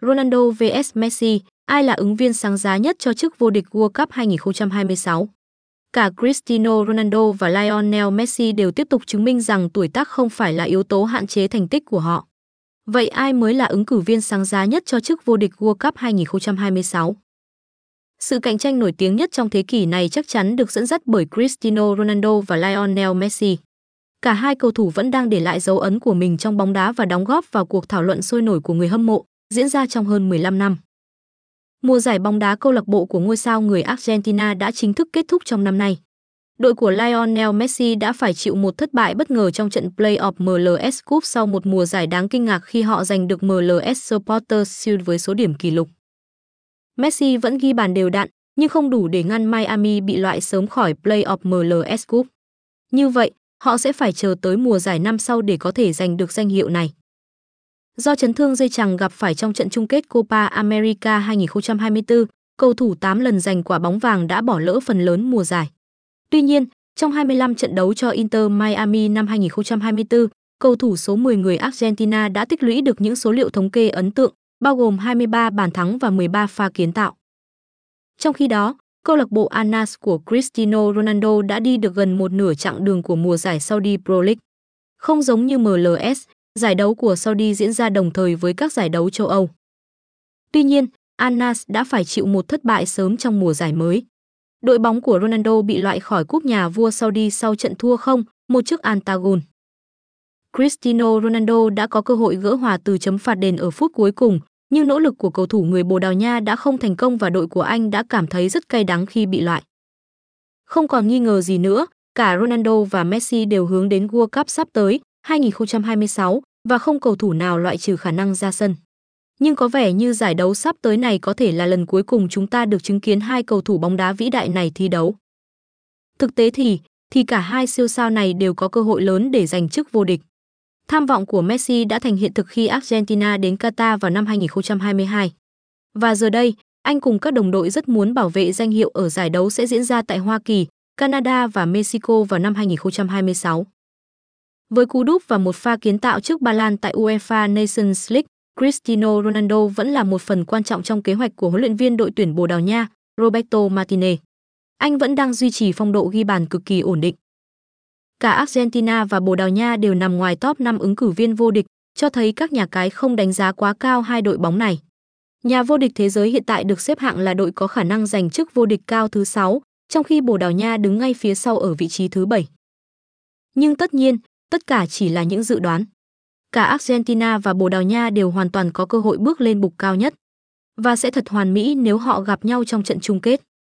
Ronaldo vs Messi, ai là ứng viên sáng giá nhất cho chức vô địch World Cup 2026? Cả Cristiano Ronaldo và Lionel Messi đều tiếp tục chứng minh rằng tuổi tác không phải là yếu tố hạn chế thành tích của họ. Vậy ai mới là ứng cử viên sáng giá nhất cho chức vô địch World Cup 2026? Sự cạnh tranh nổi tiếng nhất trong thế kỷ này chắc chắn được dẫn dắt bởi Cristiano Ronaldo và Lionel Messi. Cả hai cầu thủ vẫn đang để lại dấu ấn của mình trong bóng đá và đóng góp vào cuộc thảo luận sôi nổi của người hâm mộ, diễn ra trong hơn 15 năm. Mùa giải bóng đá câu lạc bộ của ngôi sao người Argentina đã chính thức kết thúc trong năm nay. Đội của Lionel Messi đã phải chịu một thất bại bất ngờ trong trận play-off MLS Cup sau một mùa giải đáng kinh ngạc khi họ giành được MLS Supporters Shield với số điểm kỷ lục. Messi vẫn ghi bàn đều đặn, nhưng không đủ để ngăn Miami bị loại sớm khỏi play-off MLS Cup. Như vậy, họ sẽ phải chờ tới mùa giải năm sau để có thể giành được danh hiệu này. Do chấn thương dây chằng gặp phải trong trận chung kết Copa America 2024, cầu thủ 8 lần giành quả bóng vàng đã bỏ lỡ phần lớn mùa giải. Tuy nhiên, trong 25 trận đấu cho Inter Miami năm 2024, cầu thủ số 10 người Argentina đã tích lũy được những số liệu thống kê ấn tượng, bao gồm 23 bàn thắng và 13 pha kiến tạo. Trong khi đó, câu lạc bộ Al Nassr của Cristiano Ronaldo đã đi được gần một nửa chặng đường của mùa giải Saudi Pro League. Không giống như MLS, giải đấu của Saudi diễn ra đồng thời với các giải đấu châu Âu. Tuy nhiên, Al Nassr đã phải chịu một thất bại sớm trong mùa giải mới. Đội bóng của Ronaldo bị loại khỏi cúp nhà vua Saudi sau trận thua 0-1 trước Al Tagoon. Cristiano Ronaldo đã có cơ hội gỡ hòa từ chấm phạt đền ở phút cuối cùng, nhưng nỗ lực của cầu thủ người Bồ Đào Nha đã không thành công và đội của anh đã cảm thấy rất cay đắng khi bị loại. Không còn nghi ngờ gì nữa, cả Ronaldo và Messi đều hướng đến World Cup sắp tới 2026 và không cầu thủ nào loại trừ khả năng ra sân. Nhưng có vẻ như giải đấu sắp tới này có thể là lần cuối cùng chúng ta được chứng kiến hai cầu thủ bóng đá vĩ đại này thi đấu. Thực tế thì cả hai siêu sao này đều có cơ hội lớn để giành chức vô địch. Tham vọng của Messi đã thành hiện thực khi Argentina đến Qatar vào năm 2022. Và giờ đây, anh cùng các đồng đội rất muốn bảo vệ danh hiệu ở giải đấu sẽ diễn ra tại Hoa Kỳ, Canada và Mexico vào năm 2026. Với cú đúp và một pha kiến tạo trước Ba Lan tại UEFA Nations League, Cristiano Ronaldo vẫn là một phần quan trọng trong kế hoạch của huấn luyện viên đội tuyển Bồ Đào Nha, Roberto Martinez. Anh vẫn đang duy trì phong độ ghi bàn cực kỳ ổn định. Cả Argentina và Bồ Đào Nha đều nằm ngoài top 5 ứng cử viên vô địch, cho thấy các nhà cái không đánh giá quá cao hai đội bóng này. Nhà vô địch thế giới hiện tại được xếp hạng là đội có khả năng giành chức vô địch cao thứ 6, trong khi Bồ Đào Nha đứng ngay phía sau ở vị trí thứ 7. Nhưng tất nhiên, tất cả chỉ là những dự đoán. Cả Argentina và Bồ Đào Nha đều hoàn toàn có cơ hội bước lên bục cao nhất. Và sẽ thật hoàn mỹ nếu họ gặp nhau trong trận chung kết.